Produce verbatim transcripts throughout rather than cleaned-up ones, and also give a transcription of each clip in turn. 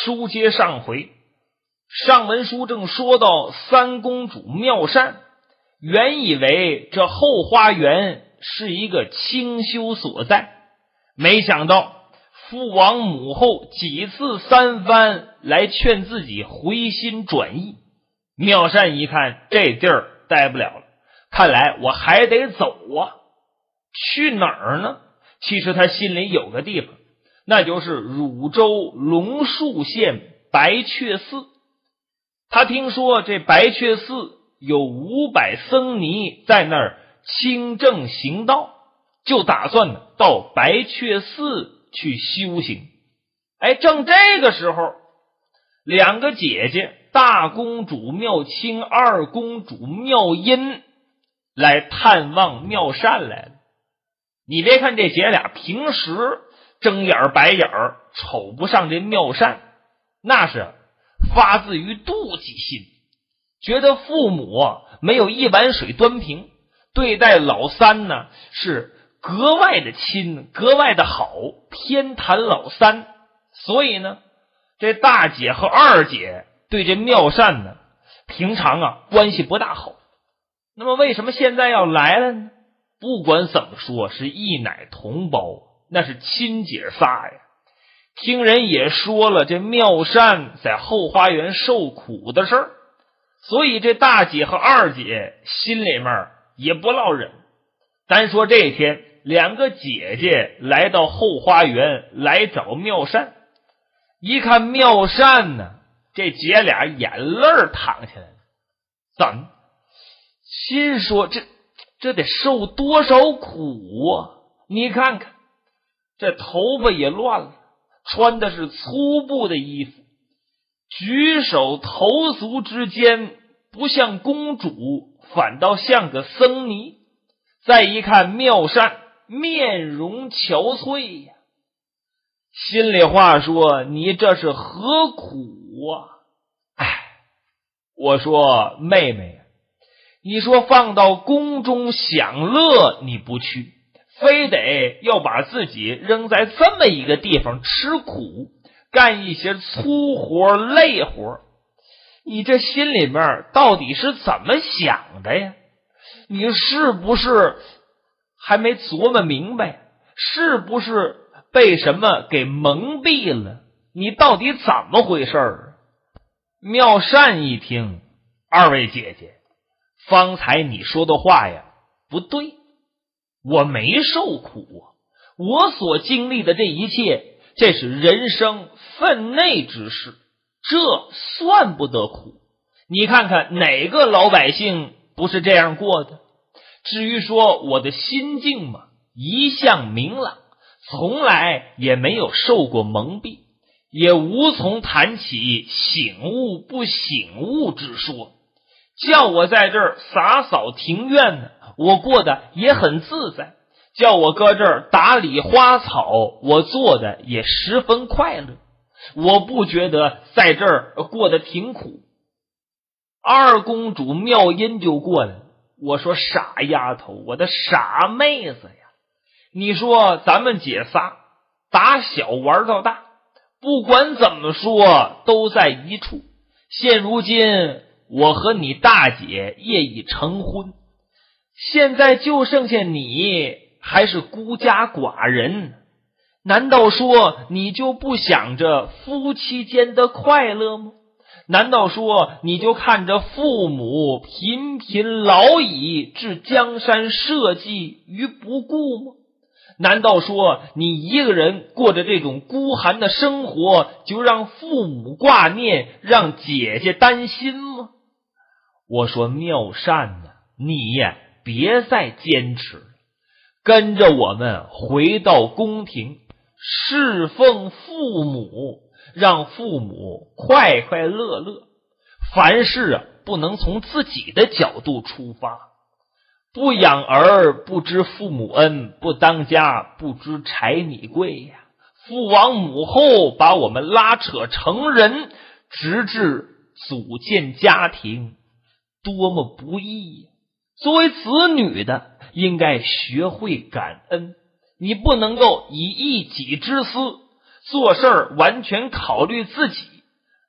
书接上回，上文书正说到三公主妙善，原以为这后花园是一个清修所在，没想到父王母后几次三番来劝自己回心转意。妙善一看这地儿待不了了，看来我还得走啊。去哪儿呢？其实他心里有个地方，那就是汝州龙树县白雀寺。他听说这白雀寺有五百僧尼在那儿清正行道，就打算呢到白雀寺去修行。哎，正这个时候，两个姐姐大公主妙清、二公主妙音来探望妙善来了。你别看这姐俩平时睁眼白眼瞅不上这妙善，那是发自于妒忌心，觉得父母没有一碗水端平，对待老三呢是格外的亲，格外的好，偏袒老三。所以呢，这大姐和二姐对这妙善呢平常啊关系不大好。那么为什么现在要来了呢？不管怎么说是一奶同胞，那是亲姐仨呀。听人也说了这妙善在后花园受苦的事儿，所以这大姐和二姐心里面也不落忍。单说这天两个姐姐来到后花园来找妙善，一看妙善呢，这姐俩眼泪淌下来了。怎么？心说这这得受多少苦啊？你看看这头发也乱了，穿的是粗布的衣服，举手投足之间不像公主，反倒像个僧尼。再一看妙善面容憔悴呀，心里话说你这是何苦啊？哎，我说妹妹，你说放到宫中享乐你不去，非得要把自己扔在这么一个地方吃苦，干一些粗活累活，你这心里面到底是怎么想的呀？你是不是还没琢磨明白？是不是被什么给蒙蔽了？你到底怎么回事儿？妙善一听，二位姐姐，方才你说的话呀不对，我没受苦啊，我所经历的这一切，这是人生分内之事，这算不得苦。你看看哪个老百姓不是这样过的？至于说我的心境嘛，一向明朗，从来也没有受过蒙蔽，也无从谈起醒悟不醒悟之说。叫我在这儿洒扫庭院呢，我过得也很自在；叫我搁这儿打理花草，我做的也十分快乐。我不觉得在这儿过得挺苦。二公主妙音就过来了，我说傻丫头，我的傻妹子呀，你说咱们姐仨打小玩到大，不管怎么说都在一处，现如今我和你大姐业已成婚，现在就剩下你还是孤家寡人，难道说你就不想着夫妻间的快乐吗？难道说你就看着父母频频老矣，置江山社稷于不顾吗？难道说你一个人过着这种孤寒的生活，就让父母挂念，让姐姐担心吗？我说妙善呢，你呀别再坚持了，跟着我们回到宫廷，侍奉父母，让父母快快乐乐。凡事啊不能从自己的角度出发，不养儿不知父母恩，不当家不知柴米贵呀。父王母后把我们拉扯成人，直至组建家庭，多么不易呀！作为子女的应该学会感恩，你不能够以一己之私，做事儿完全考虑自己，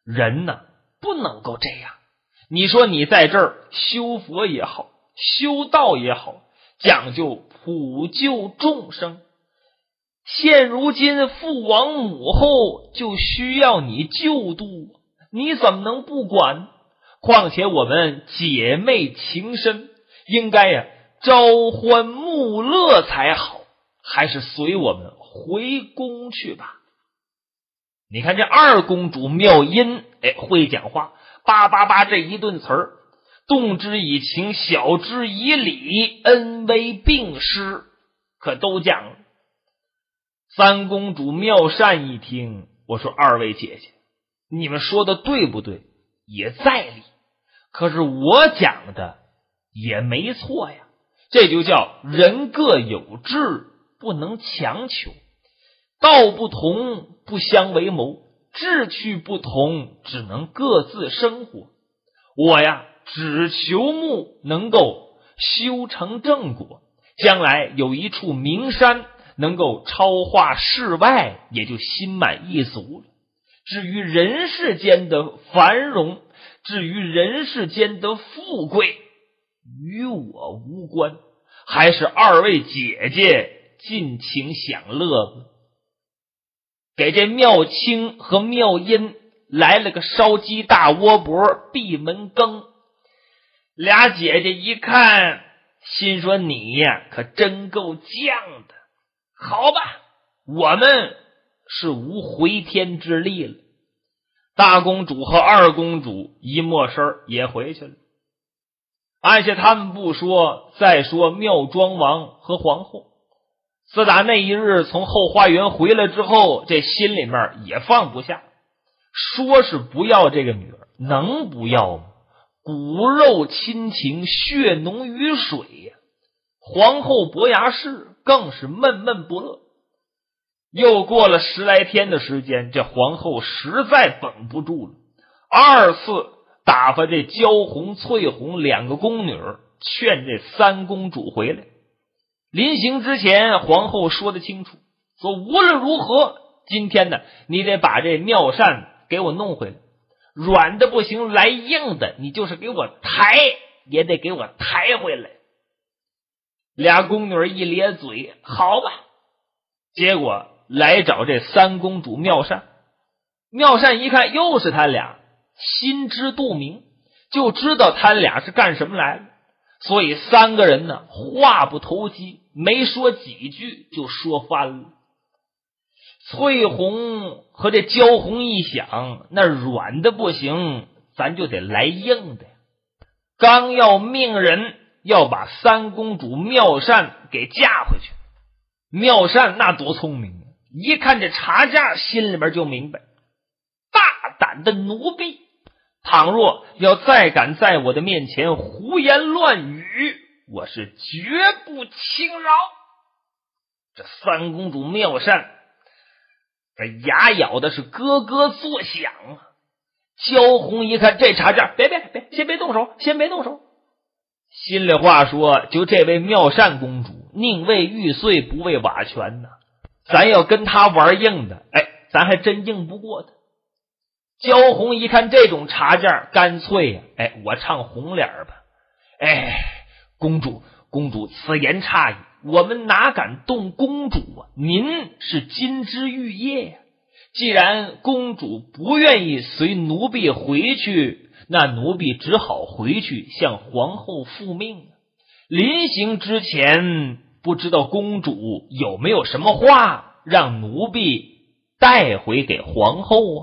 人呢不能够这样。你说你在这儿修佛也好，修道也好，讲究普救众生，现如今父亡母后就需要你救度，你怎么能不管？况且我们姐妹情深，应该呀朝欢暮乐才好，还是随我们回宫去吧。你看这二公主妙音，哎，会讲话，叭叭叭这一顿词儿，动之以情，晓之以理，恩威并施，可都讲了。三公主妙善一听，我说二位姐姐，你们说的对不对？也在理，可是我讲的也没错呀。这就叫人各有志，不能强求。道不同，不相为谋，志趣不同，只能各自生活。我呀只求木能够修成正果，将来有一处名山能够超化世外，也就心满意足了。至于人世间的繁荣，至于人世间的富贵，与我无关，还是二位姐姐尽情享乐吧。给这妙清和妙音来了个烧鸡大窝脖闭门羹。俩姐姐一看，心说你呀可真够犟的。好吧，我们是无回天之力了。大公主和二公主一没事也回去了。按下他们不说，再说妙庄王和皇后，自打那一日从后花园回来之后，这心里面也放不下。说是不要这个女儿，能不要吗？骨肉亲情，血浓于水呀。皇后伯牙氏更是闷闷不乐。又过了十来天的时间，这皇后实在绷不住了，二次打发这焦红、翠红两个宫女儿劝这三公主回来。临行之前，皇后说得清楚，说无论如何，今天呢，你得把这妙善给我弄回来，软的不行，来硬的，你就是给我抬，也得给我抬回来。俩宫女一咧嘴，好吧。结果来找这三公主妙善，妙善一看又是他俩，心知肚明，就知道他俩是干什么来了，所以三个人呢话不投机，没说几句就说翻了。翠红和这焦红一想，那软的不行，咱就得来硬的。刚要命人要把三公主妙善给嫁回去。妙善那多聪明啊，一看这茶价，心里边就明白，大胆的奴婢，倘若要再敢在我的面前胡言乱语，我是绝不轻饶。这三公主妙善这牙咬的是咯咯作响啊。焦红一看这茶价，别别别，先别动手，先别动手。心里话说，就这位妙善公主，宁为玉碎不为瓦全呢。咱要跟她玩硬的，哎，咱还真硬不过她。焦红一看这种茶价，干脆呀、啊，哎，我唱红脸吧。哎，公主，公主，此言差矣，我们哪敢动公主啊？您是金枝玉叶呀、啊。既然公主不愿意随奴婢回去，那奴婢只好回去向皇后复命。临行之前，不知道公主有没有什么话让奴婢带回给皇后啊？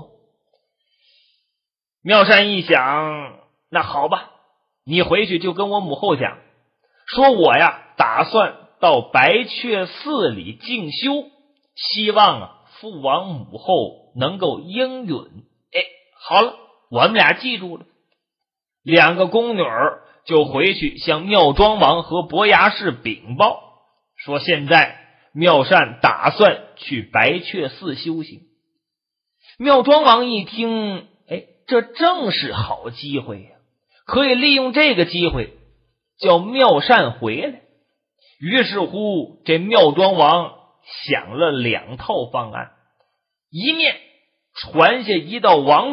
妙善一想，那好吧，你回去就跟我母后讲，说我呀打算到白雀寺里静修，希望啊父王母后能够应允。哎，好了，我们俩记住了。两个宫女儿就回去向妙庄王和伯牙氏禀报，说现在妙善打算去白雀寺修行。妙庄王一听，哎，这正是好机会呀、啊，可以利用这个机会叫妙善回来。于是乎，这妙庄王想了两套方案，一面传下一道王旨，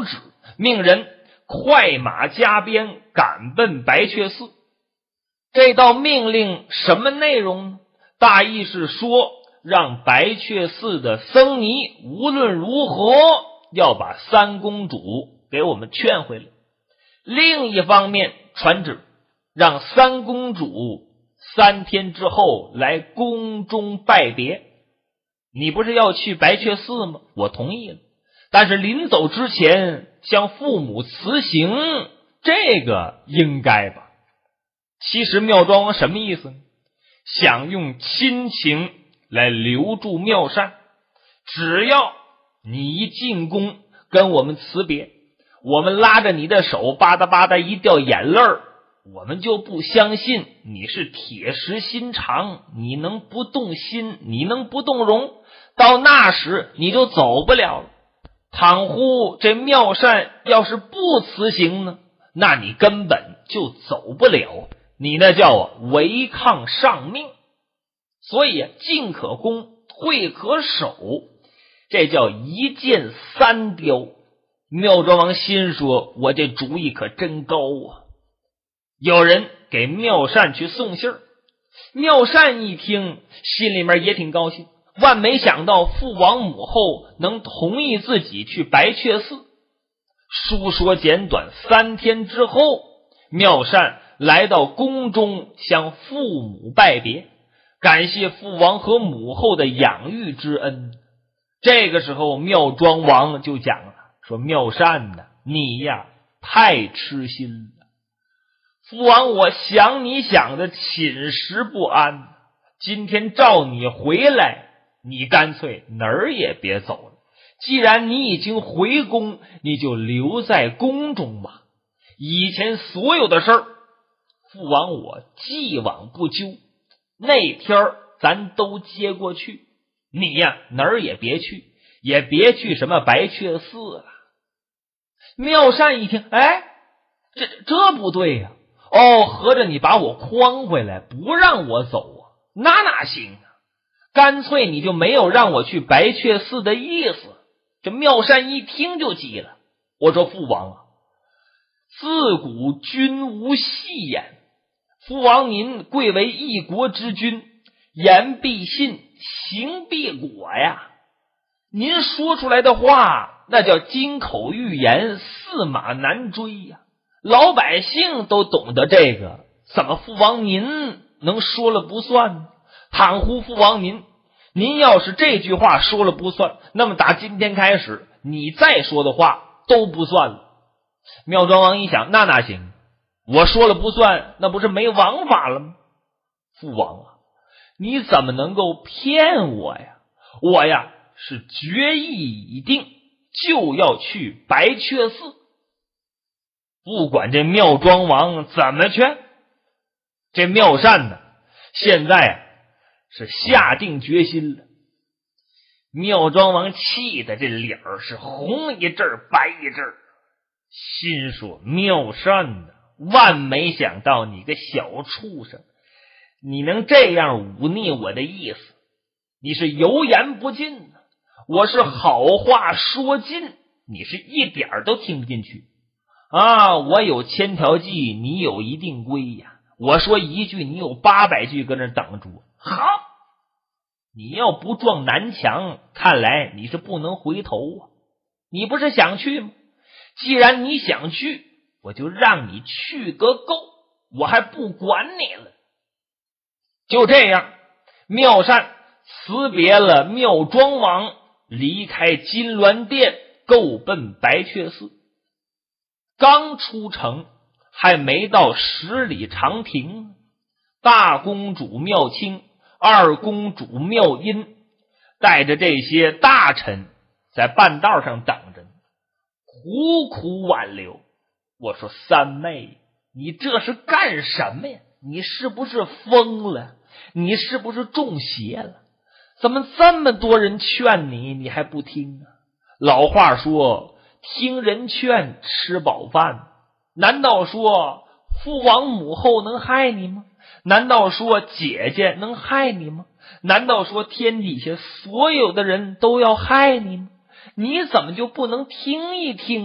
命人快马加鞭赶奔白雀寺。这道命令什么内容呢？大意是说，让白雀寺的僧尼无论如何要把三公主给我们劝回来。另一方面传旨，让三公主三天之后来宫中拜别。你不是要去白雀寺吗？我同意了，但是临走之前向父母辞行，这个应该吧。其实妙庄王什么意思呢？想用亲情来留住妙善，只要你一进宫跟我们辞别，我们拉着你的手吧嗒吧嗒一掉眼泪儿，我们就不相信你是铁石心肠，你能不动心，你能不动容，到那时你就走不了了。倘乎这妙善要是不辞行呢，那你根本就走不了，你那叫啊违抗上命。所以啊，进可攻，退可守，这叫一箭三雕。妙庄王心说，我这主意可真高啊。有人给妙善去送信儿，妙善一听心里面也挺高兴，万没想到父王母后能同意自己去白雀寺。书说简短，三天之后，妙善来到宫中向父母拜别，感谢父王和母后的养育之恩。这个时候妙庄王就讲了，说妙善呐，你呀太痴心了，父王我想你想的寝食不安，今天召你回来，你干脆哪儿也别走了，既然你已经回宫，你就留在宫中吧，以前所有的事儿父王我既往不咎，那天儿咱都接过去，你呀哪儿也别去，也别去什么白雀寺了。妙善一听，哎，这这不对呀、啊！哦，合着你把我诓回来，不让我走啊？那哪行啊？干脆你就没有让我去白雀寺的意思。这妙善一听就急了，我说父王啊，自古君无戏言，父王您贵为一国之君，言必信，行必果呀。您说出来的话，那叫金口玉言，驷马难追呀。老百姓都懂得这个，怎么父王您能说了不算呢？倘乎父王您，您要是这句话说了不算，那么打今天开始，你再说的话都不算了。妙庄王一想，那哪行？我说了不算，那不是没王法了吗？父王啊，你怎么能够骗我呀？我呀是决意已定，就要去白雀寺。不管这妙庄王怎么劝，这妙善呢，现在啊是下定决心了。妙庄王气的这脸儿是红一阵白一阵，心说妙善呢，万没想到你个小畜生，你能这样忤逆我的意思，你是油盐不进呢。我是好话说尽，你是一点儿都听不进去啊！我有千条计，你有一定规呀。我说一句，你有八百句搁那等住。好，你要不撞南墙，看来你是不能回头啊。你不是想去吗？既然你想去，我就让你去个够，我还不管你了。就这样，妙善辞别了妙庄王，离开金銮殿，够奔白雀寺。刚出城，还没到十里长亭，大公主妙清、二公主妙音带着这些大臣在半道上等着，苦苦挽留。我说三妹，你这是干什么呀？你是不是疯了？你是不是中邪了？怎么这么多人劝你，你还不听啊？老话说，听人劝，吃饱饭。难道说父王母后能害你吗？难道说姐姐能害你吗？难道说天底下所有的人都要害你吗？你怎么就不能听一听？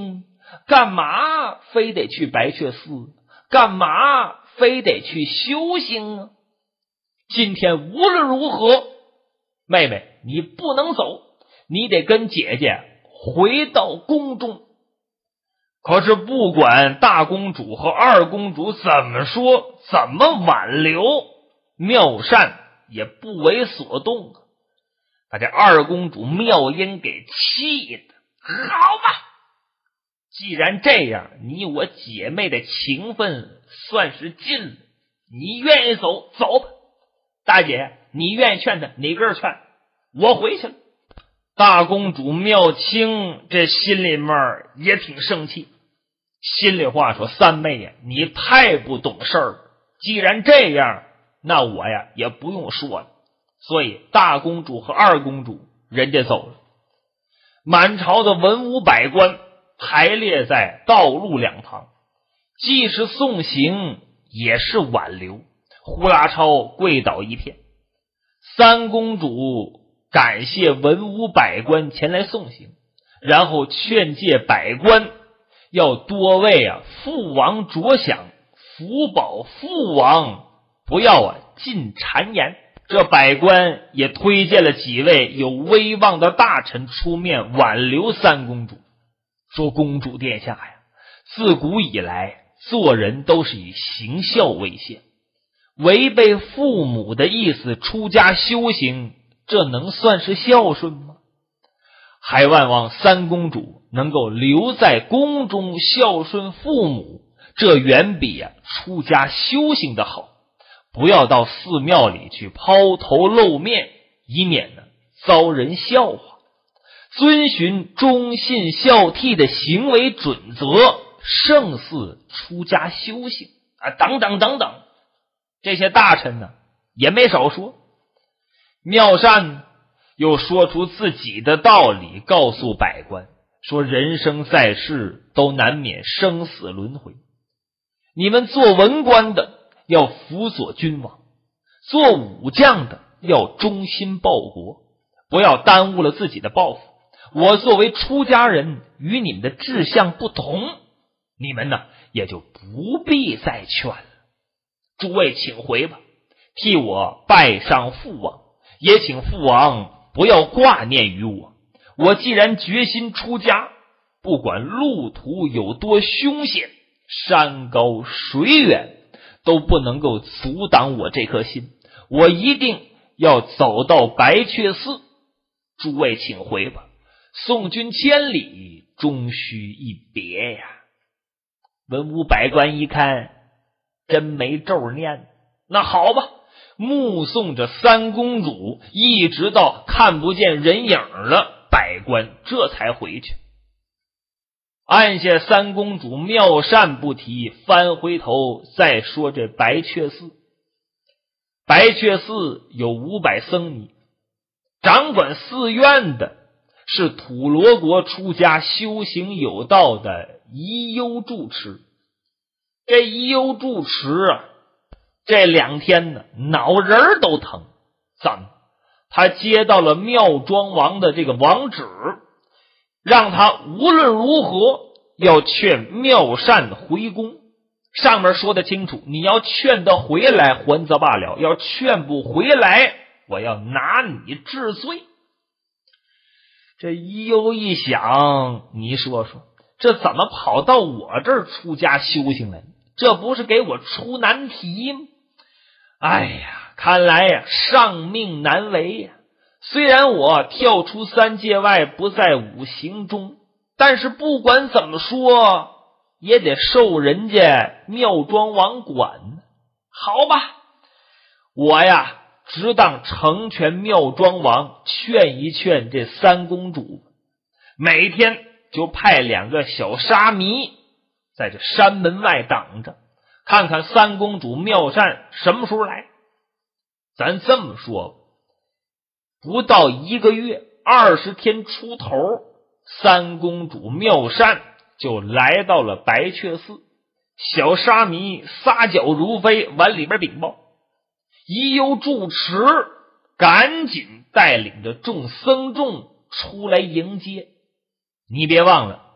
干嘛非得去白雀寺？干嘛非得去修行啊？今天无论如何，妹妹你不能走，你得跟姐姐回到宫中。可是不管大公主和二公主怎么说，怎么挽留，妙善也不为所动啊，把这二公主妙音给气的。好吧，既然这样，你我姐妹的情分算是尽了，你愿意走走吧。大姐你愿意劝她，哪个劝？我回去了。大公主妙清这心里面也挺生气，心里话说，三妹呀，你太不懂事儿了。既然这样，那我呀也不用说了。所以大公主和二公主人家走了，满朝的文武百官排列在道路两旁，既是送行也是挽留。呼啦超跪倒一片，三公主感谢文武百官前来送行，然后劝诫百官要多为啊父王着想，福保父王，不要啊尽谗言。这百官也推荐了几位有威望的大臣出面挽留三公主，说公主殿下呀，自古以来做人都是以行孝为先，违背父母的意思出家修行，这能算是孝顺吗？还万望三公主能够留在宫中孝顺父母，这远比啊出家修行的好。不要到寺庙里去抛头露面，以免呢遭人笑话。遵循忠信孝悌的行为准则，胜似出家修行啊，等等等等。这些大臣呢也没少说。妙善又说出自己的道理，告诉百官说，人生在世都难免生死轮回，你们做文官的要辅佐君王，做武将的要忠心报国，不要耽误了自己的抱负。我作为出家人与你们的志向不同，你们呢也就不必再劝了。诸位请回吧，替我拜上父王，也请父王不要挂念于我。我既然决心出家，不管路途有多凶险，山高水远，都不能够阻挡我这颗心，我一定要走到白雀寺。诸位请回吧，送君千里，终须一别呀。文武百官一看，真没咒念，那好吧，目送着三公主一直到看不见人影了，百官这才回去。按下三公主妙善不提，翻回头再说这白雀寺。白雀寺有五百僧尼，掌管寺院的是土罗国出家修行有道的宜幽住持。这宜幽住持啊，这两天呢脑仁都疼。怎么？他接到了妙庄王的这个王旨，让他无论如何要劝妙善回宫。上面说的清楚，你要劝他回来还则罢了，要劝不回来，我要拿你治罪。这一忧一想，你说说，这怎么跑到我这儿出家修行来？这不是给我出难题吗？哎呀，看来呀，上命难违呀。虽然我跳出三界外，不在五行中，但是不管怎么说，也得受人家妙庄王管。好吧，我呀只当成全妙庄王，劝一劝这三公主。每天就派两个小沙弥在这山门外等着，看看三公主妙善什么时候来。咱这么说，不到一个月，二十天出头，三公主妙善就来到了白雀寺。小沙弥撒脚如飞，往里边禀报。宜幽住持赶紧带领着众僧众出来迎接。你别忘了，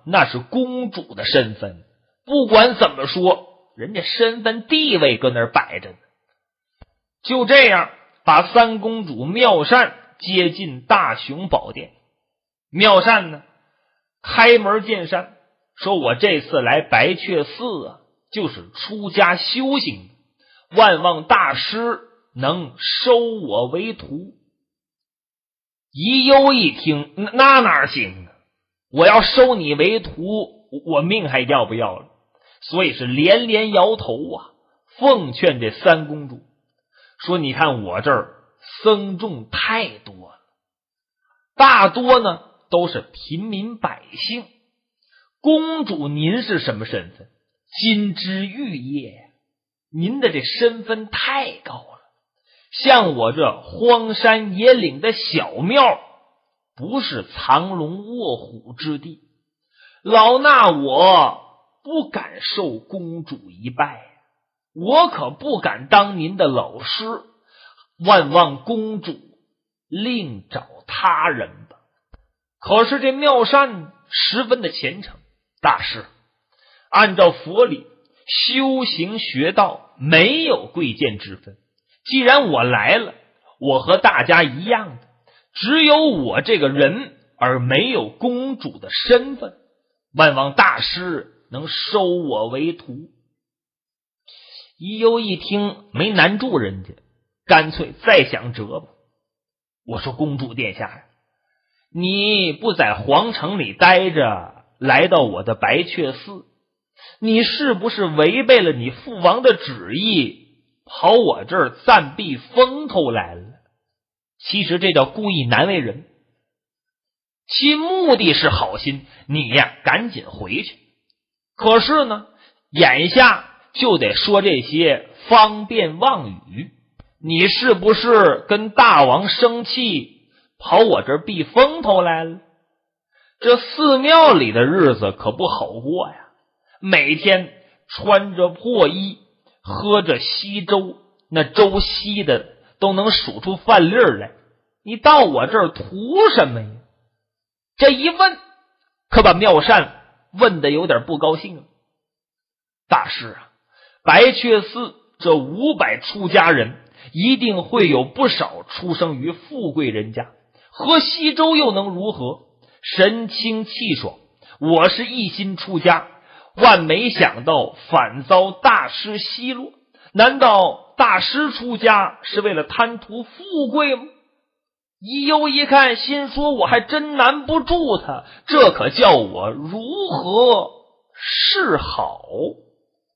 那是公主的身份，不管怎么说，人家身份地位搁那儿摆着呢。就这样把三公主妙善接进大雄宝殿。妙善呢，开门见山说，我这次来白雀寺啊，就是出家修行的，万望大师能收我为徒。宜幽一听，那哪行啊，我要收你为徒，我命还要不要了？所以是连连摇头啊，奉劝这三公主说，你看我这儿僧众太多了，大多呢都是平民百姓，公主您是什么身份？金枝玉叶，您的这身份太高了，像我这荒山野岭的小庙，不是藏龙卧虎之地，老衲我不敢受公主一拜，我可不敢当您的老师，万望公主另找他人吧。可是这妙善十分的虔诚，大师，按照佛理，修行学道没有贵贱之分，既然我来了，我和大家一样的，只有我这个人而没有公主的身份，万望大师能收我为徒。宜幽一听没难住人家，干脆再想辙吧。我说，公主殿下呀，你不在皇城里待着，来到我的白雀寺，你是不是违背了你父王的旨意，跑我这儿暂避风头来了？其实这叫故意难为人，其目的是好心，你呀赶紧回去。可是呢，眼下就得说这些方便妄语，你是不是跟大王生气，跑我这儿避风头来了？这寺庙里的日子可不好过呀，每天穿着破衣，喝着稀粥，那粥稀的都能数出饭粒儿来，你到我这儿图什么呀？这一问，可把妙善问得有点不高兴了。大师啊，白雀寺这五百出家人，一定会有不少出生于富贵人家，喝稀粥又能如何？神清气爽，我是一心出家，万没想到反遭大师奚落。难道大师出家是为了贪图富贵吗？宜幽一看，心说我还真难不住他，这可叫我如何是好？